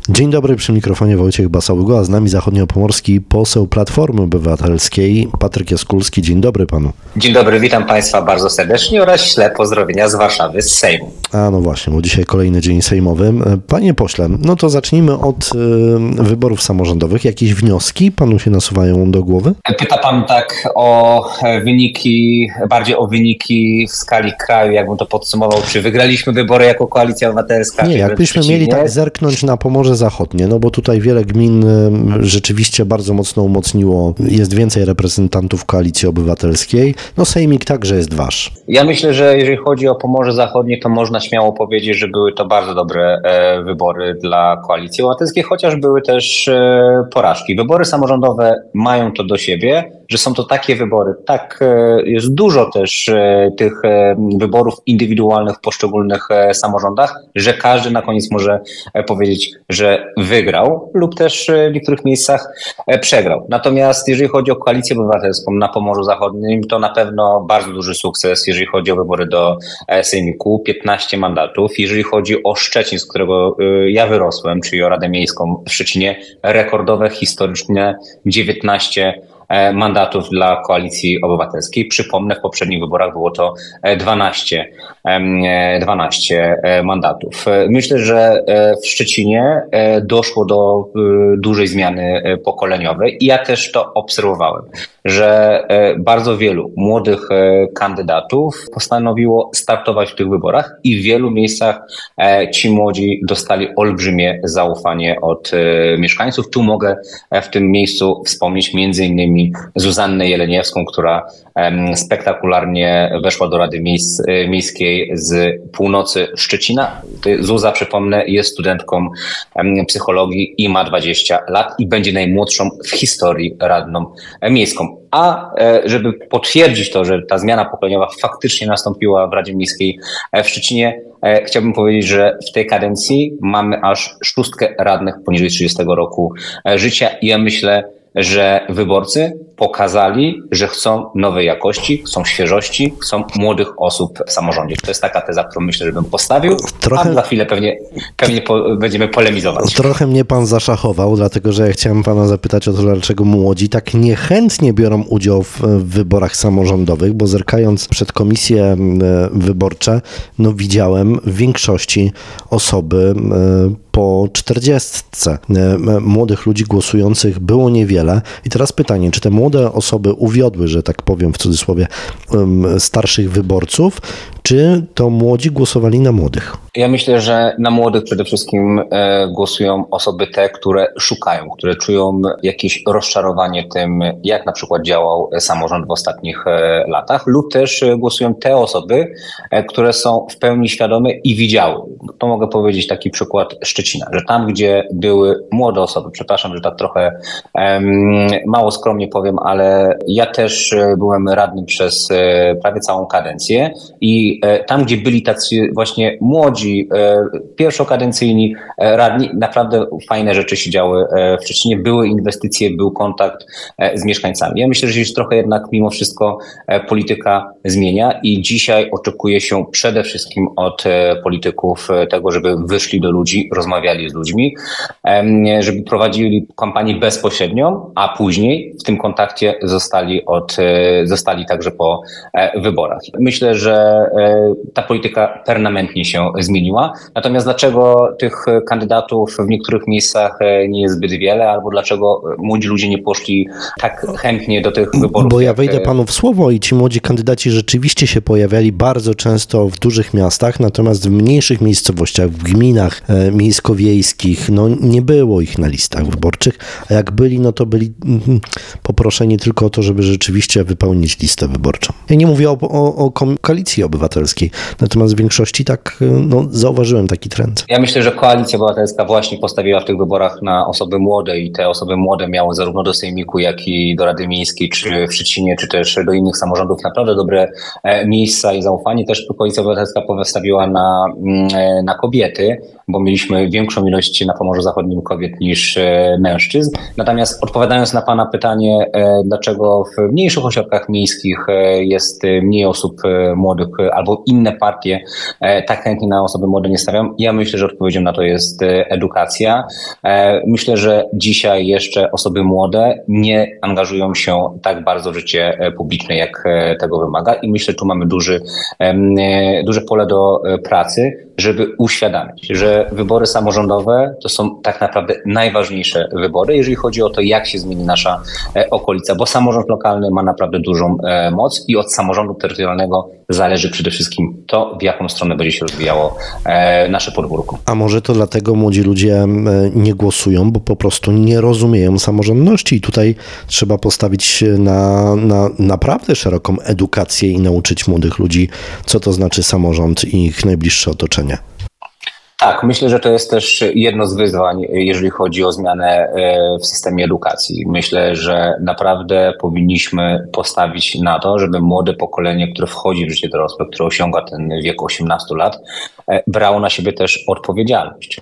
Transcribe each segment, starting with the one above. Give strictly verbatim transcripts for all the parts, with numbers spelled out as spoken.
Dzień dobry, przy mikrofonie Wojciech Basałygo, a z nami zachodniopomorski poseł Platformy Obywatelskiej Patryk Jaskulski. Dzień dobry panu. Dzień dobry, witam państwa bardzo serdecznie oraz śle pozdrowienia z Warszawy, z Sejmu. A no właśnie, bo dzisiaj kolejny dzień sejmowy. Panie pośle, no to zacznijmy od y, wyborów samorządowych. Jakieś wnioski panu się nasuwają do głowy? Pyta pan tak o wyniki, bardziej o wyniki w skali kraju, jakbym to podsumował, czy wygraliśmy wybory jako Koalicja Obywatelska? Nie, jakbyśmy mieli tak zerknąć na Pomorze Zachodnie, no bo tutaj wiele gmin rzeczywiście bardzo mocno umocniło, jest więcej reprezentantów Koalicji Obywatelskiej, no sejmik także jest wasz. Ja myślę, że jeżeli chodzi o Pomorze Zachodnie, to można śmiało powiedzieć, że były to bardzo dobre e, wybory dla Koalicji Obywatelskiej, chociaż były też e, porażki. Wybory samorządowe mają to do siebie, że są to takie wybory, tak e, jest dużo też e, tych e, wyborów indywidualnych w poszczególnych e, samorządach, że każdy na koniec może e, powiedzieć, że wygrał lub też e, w niektórych miejscach e, przegrał. Natomiast jeżeli chodzi o Koalicję Obywatelską na Pomorzu Zachodnim, to na pewno bardzo duży sukces, jeżeli chodzi o wybory do e, Sejmiku, piętnaście mandatów. Jeżeli chodzi o Szczecin, z którego e, ja wyrosłem, czyli o Radę Miejską w Szczecinie, rekordowe, historyczne dziewiętnaście mandatów dla Koalicji Obywatelskiej. Przypomnę, w poprzednich wyborach było to dwanaście, dwanaście mandatów. Myślę, że w Szczecinie doszło do dużej zmiany pokoleniowej i ja też to obserwowałem, że bardzo wielu młodych kandydatów postanowiło startować w tych wyborach i w wielu miejscach ci młodzi dostali olbrzymie zaufanie od mieszkańców. Tu mogę w tym miejscu wspomnieć między innymi Zuzannę Jeleniewską, która spektakularnie weszła do Rady Miejsc, Miejskiej z północy Szczecina. Zuza, przypomnę, jest studentką psychologii i ma dwadzieścia lat i będzie najmłodszą w historii radną miejską. A żeby potwierdzić to, że ta zmiana pokoleniowa faktycznie nastąpiła w Radzie Miejskiej w Szczecinie, chciałbym powiedzieć, że w tej kadencji mamy aż szóstkę radnych poniżej trzydziestego roku życia i ja myślę, że wyborcy pokazali, że chcą nowej jakości, chcą świeżości, chcą młodych osób w samorządzie. To jest taka teza, którą myślę, że bym postawił, Trochę... a za chwilę pewnie, pewnie po, będziemy polemizować. Trochę mnie pan zaszachował, dlatego że ja chciałem pana zapytać o to, dlaczego młodzi tak niechętnie biorą udział w wyborach samorządowych, bo zerkając przed komisje wyborcze, no widziałem w większości osoby po czterdziestce. Młodych ludzi głosujących było niewiele. I teraz pytanie, czy te młode osoby uwiodły, że tak powiem w cudzysłowie, starszych wyborców, czy to młodzi głosowali na młodych? Ja myślę, że na młodych przede wszystkim e, głosują osoby te, które szukają, które czują jakieś rozczarowanie tym, jak na przykład działał samorząd w ostatnich e, latach, lub też e, głosują te osoby, e, które są w pełni świadome i widziały. To mogę powiedzieć taki przykład Szczecina, że tam, gdzie były młode osoby, przepraszam, że tak trochę e, mało skromnie powiem, ale ja też byłem radnym przez e, prawie całą kadencję i e, tam, gdzie byli tacy właśnie młodzi, pierwszokadencyjni radni, naprawdę fajne rzeczy się działy w Szczecinie, były inwestycje, był kontakt z mieszkańcami. Ja myślę, że się trochę jednak mimo wszystko polityka zmienia i dzisiaj oczekuje się przede wszystkim od polityków tego, żeby wyszli do ludzi, rozmawiali z ludźmi, żeby prowadzili kampanię bezpośrednią, a później w tym kontakcie zostali, od, zostali także po wyborach. Myślę, że ta polityka permanentnie się zmieniła. Natomiast dlaczego tych kandydatów w niektórych miejscach nie jest zbyt wiele, albo dlaczego młodzi ludzie nie poszli tak chętnie do tych wyborów? Bo ja wejdę panu w słowo i ci młodzi kandydaci rzeczywiście się pojawiali bardzo często w dużych miastach, natomiast w mniejszych miejscowościach, w gminach e, miejsko-wiejskich, no nie było ich na listach wyborczych, a jak byli, no to byli mm, poproszeni tylko o to, żeby rzeczywiście wypełnić listę wyborczą. Ja nie mówię o, o, o Koalicji Obywatelskiej, natomiast w większości tak no, zauważyłem taki trend. Ja myślę, że Koalicja Obywatelska właśnie postawiła w tych wyborach na osoby młode i te osoby młode miały zarówno do Sejmiku, jak i do Rady Miejskiej, czy w Szczecinie, czy też do innych samorządów naprawdę dobre miejsca i zaufanie. Też Koalicja Obywatelska postawiła na, na kobiety, bo mieliśmy większą ilość na Pomorzu Zachodnim kobiet niż mężczyzn. Natomiast odpowiadając na pana pytanie dlaczego w mniejszych ośrodkach miejskich jest mniej osób młodych albo inne partie tak chętnie na osoby młode nie stawiają. Ja myślę, że odpowiedzią na to jest edukacja. Myślę, że dzisiaj jeszcze osoby młode nie angażują się tak bardzo w życie publiczne, jak tego wymaga i myślę, że tu mamy duży, duże pole do pracy, żeby uświadamiać, że wybory samorządowe to są tak naprawdę najważniejsze wybory, jeżeli chodzi o to, jak się zmieni nasza okolica, bo samorząd lokalny ma naprawdę dużą moc i od samorządu terytorialnego zależy przede wszystkim to, w jaką stronę będzie się rozwijało nasze podwórko. A może to dlatego młodzi ludzie nie głosują, bo po prostu nie rozumieją samorządności i tutaj trzeba postawić na, na naprawdę szeroką edukację i nauczyć młodych ludzi, co to znaczy samorząd i ich najbliższe otoczenie. Tak, myślę, że to jest też jedno z wyzwań, jeżeli chodzi o zmianę w systemie edukacji. Myślę, że naprawdę powinniśmy postawić na to, żeby młode pokolenie, które wchodzi w życie dorosłe, które osiąga ten wiek osiemnastu lat, brało na siebie też odpowiedzialność.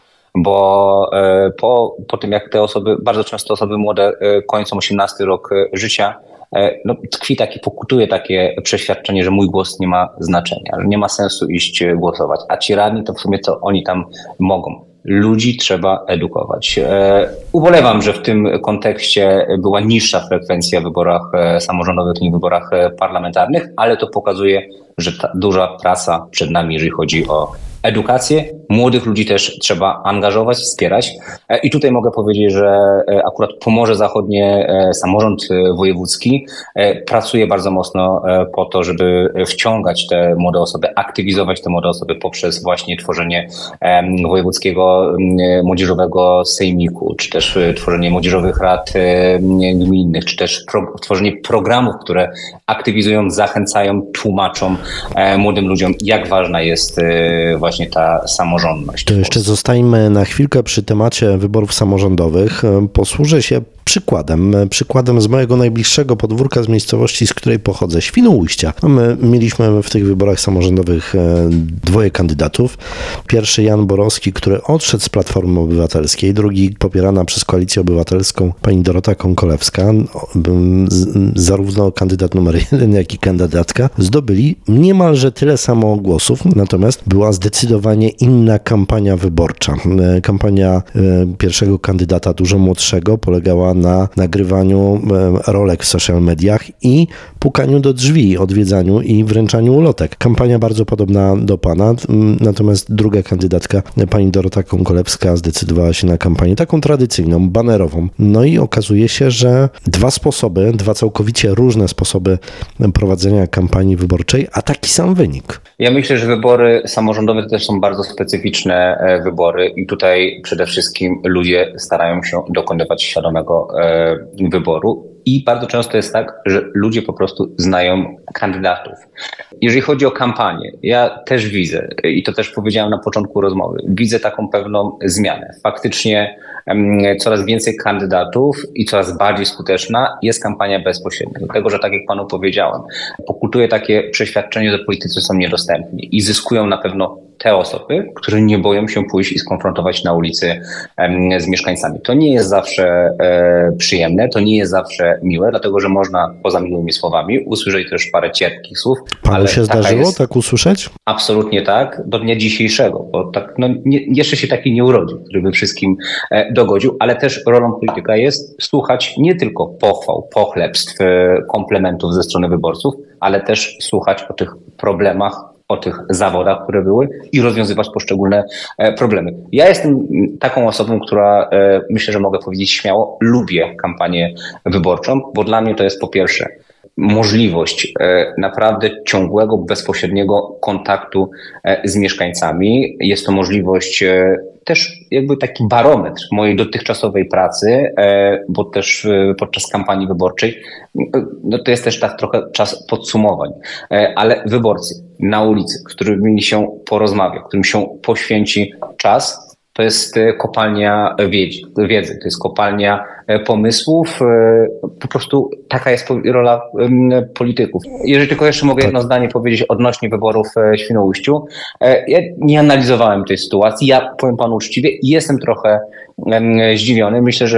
Bo po, po tym, jak te osoby, bardzo często osoby młode kończą osiemnasty rok życia, no, tkwi takie, pokutuje takie przeświadczenie, że mój głos nie ma znaczenia, że nie ma sensu iść głosować, a ci radni to w sumie to oni tam mogą. Ludzi trzeba edukować. E, ubolewam, że w tym kontekście była niższa frekwencja w wyborach samorządowych niż w wyborach parlamentarnych, ale to pokazuje, że ta duża praca przed nami, jeżeli chodzi o edukację. Młodych ludzi też trzeba angażować, wspierać. I tutaj mogę powiedzieć, że akurat Pomorze Zachodnie, samorząd wojewódzki pracuje bardzo mocno po to, żeby wciągać te młode osoby, aktywizować te młode osoby poprzez właśnie tworzenie wojewódzkiego młodzieżowego sejmiku, czy też tworzenie młodzieżowych rad gminnych, czy też pro, tworzenie programów, które aktywizują, zachęcają, tłumaczą młodym ludziom, jak ważna jest właśnie ta samorządność. To jeszcze zostańmy na chwilkę przy temacie wyborów samorządowych. Posłużę się przykładem. Przykładem z mojego najbliższego podwórka, z miejscowości, z której pochodzę, Świnoujścia. My mieliśmy w tych wyborach samorządowych dwoje kandydatów. Pierwszy Jan Borowski, który odszedł z Platformy Obywatelskiej, drugi popierana przez Koalicję Obywatelską pani Dorota Konkolewska. Zarówno kandydat numer jeden, jak i kandydatka zdobyli niemalże tyle samo głosów, natomiast była zdecydowanie inna kampania wyborcza. Kampania pierwszego kandydata, dużo młodszego, polegała na nagrywaniu rolek w social mediach i pukaniu do drzwi, odwiedzaniu i wręczaniu ulotek. Kampania bardzo podobna do pana, natomiast druga kandydatka, pani Dorota Konkolewska, zdecydowała się na kampanię taką tradycyjną, banerową. No i okazuje się, że dwa sposoby, dwa całkowicie różne sposoby prowadzenia kampanii wyborczej, a taki sam wynik. Ja myślę, że wybory samorządowe to też są bardzo specyficzne wybory i tutaj przede wszystkim ludzie starają się dokonywać świadomego wyboru. I bardzo często jest tak, że ludzie po prostu znają kandydatów. Jeżeli chodzi o kampanię, ja też widzę, i to też powiedziałem na początku rozmowy, widzę taką pewną zmianę. Faktycznie um, coraz więcej kandydatów i coraz bardziej skuteczna jest kampania bezpośrednia. Dlatego, że tak jak panu powiedziałem, pokutuje takie przeświadczenie, że politycy są niedostępni i zyskują na pewno te osoby, które nie boją się pójść i skonfrontować na ulicy um, z mieszkańcami. To nie jest zawsze e, przyjemne, to nie jest zawsze miłe, dlatego że można poza miłymi słowami usłyszeć też parę cierpkich słów. Panu ale się zdarzyło jest, tak usłyszeć? Absolutnie tak, do dnia dzisiejszego, bo tak, no, nie, jeszcze się taki nie urodził, który by wszystkim e, dogodził, ale też rolą polityka jest słuchać nie tylko pochwał, pochlebstw, e, komplementów ze strony wyborców, ale też słuchać o tych problemach, o tych zawodach, które były i rozwiązywać poszczególne e, problemy. Ja jestem taką osobą, która e, myślę, że mogę powiedzieć śmiało, lubię kampanię wyborczą, bo dla mnie to jest po pierwsze możliwość e, naprawdę ciągłego, bezpośredniego kontaktu e, z mieszkańcami. Jest to możliwość e, też jakby taki barometr mojej dotychczasowej pracy, e, bo też e, podczas kampanii wyborczej e, no to jest też tak trochę czas podsumowań, e, ale wyborcy na ulicy, z którymi się porozmawia, którym się poświęci czas, to jest kopalnia wiedzy, to jest kopalnia pomysłów, po prostu taka jest rola polityków. Jeżeli tylko jeszcze mogę jedno zdanie powiedzieć odnośnie wyborów w Świnoujściu. Ja nie analizowałem tej sytuacji, ja powiem panu uczciwie, jestem trochę zdziwiony. Myślę, że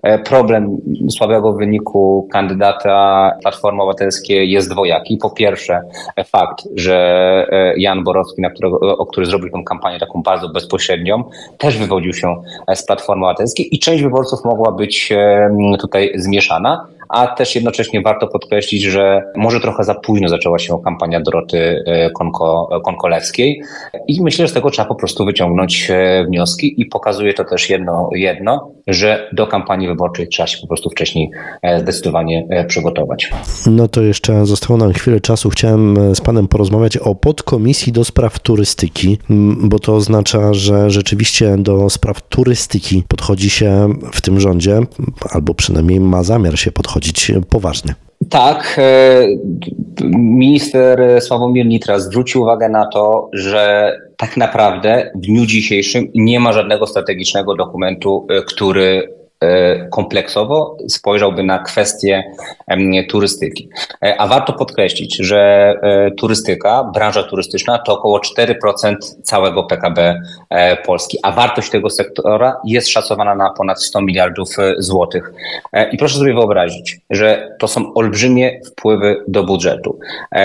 problem słabego wyniku kandydata Platformy Obywatelskiej jest dwojaki. Po pierwsze fakt, że Jan Borowski, na którego, o który zrobił tę kampanię taką bardzo bezpośrednią, też wywodził się z Platformy Obywatelskiej i część wyborców mogła być tutaj zmieszana. A też jednocześnie warto podkreślić, że może trochę za późno zaczęła się kampania Doroty Konko, Konkolewskiej i myślę, że z tego trzeba po prostu wyciągnąć wnioski i pokazuje to też jedno, jedno, że do kampanii wyborczej trzeba się po prostu wcześniej zdecydowanie przygotować. No to jeszcze zostało nam chwilę czasu. Chciałem z panem porozmawiać o podkomisji do spraw turystyki, bo to oznacza, że rzeczywiście do spraw turystyki podchodzi się w tym rządzie, albo przynajmniej ma zamiar się podchodzić poważnie. Tak, minister Sławomir Nitras zwrócił uwagę na to, że tak naprawdę w dniu dzisiejszym nie ma żadnego strategicznego dokumentu, który kompleksowo spojrzałby na kwestię turystyki. A warto podkreślić, że turystyka, branża turystyczna to około cztery procent całego P K B Polski, a wartość tego sektora jest szacowana na ponad sto miliardów złotych. I proszę sobie wyobrazić, że to są olbrzymie wpływy do budżetu.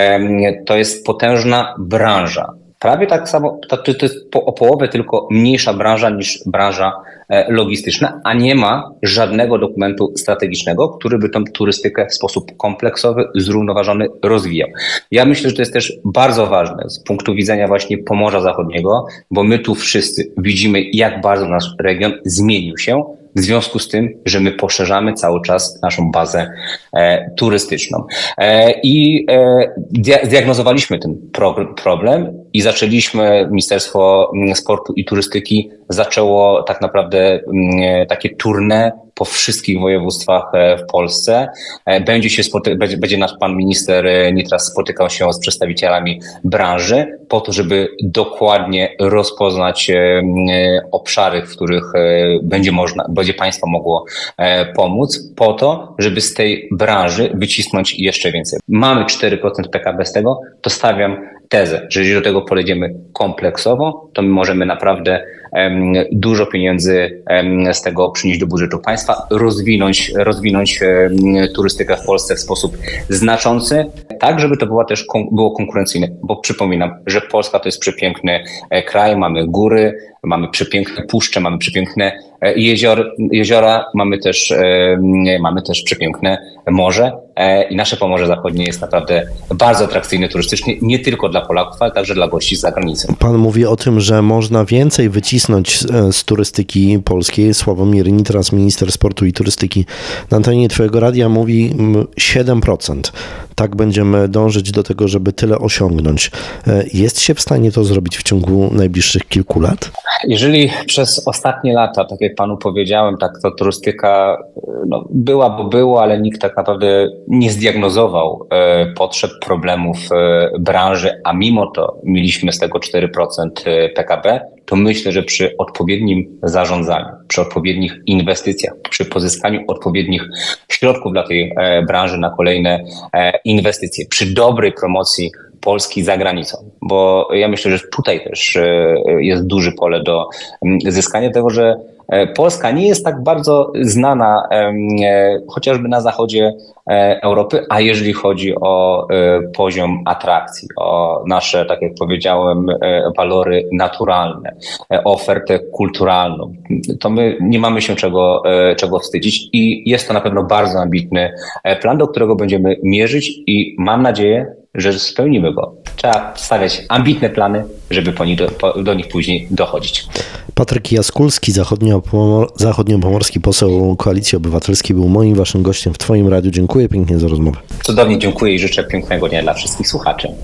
To jest potężna branża. Prawie tak samo, to, to jest po, o połowę tylko mniejsza branża niż branża logistyczna, a nie ma żadnego dokumentu strategicznego, który by tą turystykę w sposób kompleksowy, zrównoważony rozwijał. Ja myślę, że to jest też bardzo ważne z punktu widzenia właśnie Pomorza Zachodniego, bo my tu wszyscy widzimy, jak bardzo nasz region zmienił się w związku z tym, że my poszerzamy cały czas naszą bazę e, turystyczną. E, I e, dia- zdiagnozowaliśmy ten pro- problem i zaczęliśmy, Ministerstwo Sportu i Turystyki zaczęło tak naprawdę m, takie tournée po wszystkich województwach w Polsce. Będzie się spoty- będzie, będzie nasz pan minister Nitras spotykał się z przedstawicielami branży po to, żeby dokładnie rozpoznać e, obszary, w których e, będzie można, będzie państwo mogło e, pomóc, po to, żeby z tej branży wycisnąć jeszcze więcej. Mamy cztery procent P K B z tego, to stawiam tezę, że jeżeli do tego podejdziemy kompleksowo, to my możemy naprawdę um, dużo pieniędzy um, z tego przynieść do budżetu państwa, rozwinąć, rozwinąć um, turystykę w Polsce w sposób znaczący, tak żeby to była też kon- było konkurencyjne, bo przypominam, że Polska to jest przepiękny e, kraj, mamy góry, mamy przepiękne puszcze, mamy przepiękne e, jezior, jeziora, mamy też, e, mamy też przepiękne morze e, i nasze Pomorze Zachodnie jest naprawdę bardzo atrakcyjne turystycznie, nie tylko dla Polaków, ale także dla gości z zagranicy. Pan mówi o tym, że można więcej wycisnąć z, z turystyki polskiej. Sławomir Nitras, minister sportu i turystyki, na antenie Twojego radia mówi siedem procent. Tak będziemy dążyć do tego, żeby tyle osiągnąć. Jest się w stanie to zrobić w ciągu najbliższych kilku lat? Jeżeli przez ostatnie lata, tak jak panu powiedziałem, tak to turystyka no, była, bo było, ale nikt tak naprawdę nie zdiagnozował e, potrzeb, problemów e, branży, a mimo to mieliśmy z tego cztery procent P K B, to myślę, że przy odpowiednim zarządzaniu, przy odpowiednich inwestycjach, przy pozyskaniu odpowiednich środków dla tej e, branży na kolejne e, inwestycje, przy dobrej promocji Polski za granicą, bo ja myślę, że tutaj też jest duże pole do zyskania tego, że Polska nie jest tak bardzo znana chociażby na zachodzie Europy, a jeżeli chodzi o poziom atrakcji, o nasze, tak jak powiedziałem, walory naturalne, ofertę kulturalną, to my nie mamy się czego, czego wstydzić i jest to na pewno bardzo ambitny plan, do którego będziemy mierzyć i mam nadzieję, że spełnimy go. Trzeba stawiać ambitne plany, żeby po nich do, po, do nich później dochodzić. Patryk Jaskulski, zachodnio-pomor- zachodniopomorski poseł Koalicji Obywatelskiej, był moim waszym gościem w Twoim radiu. Dziękuję pięknie za rozmowę. Cudownie dziękuję i życzę pięknego dnia dla wszystkich słuchaczy.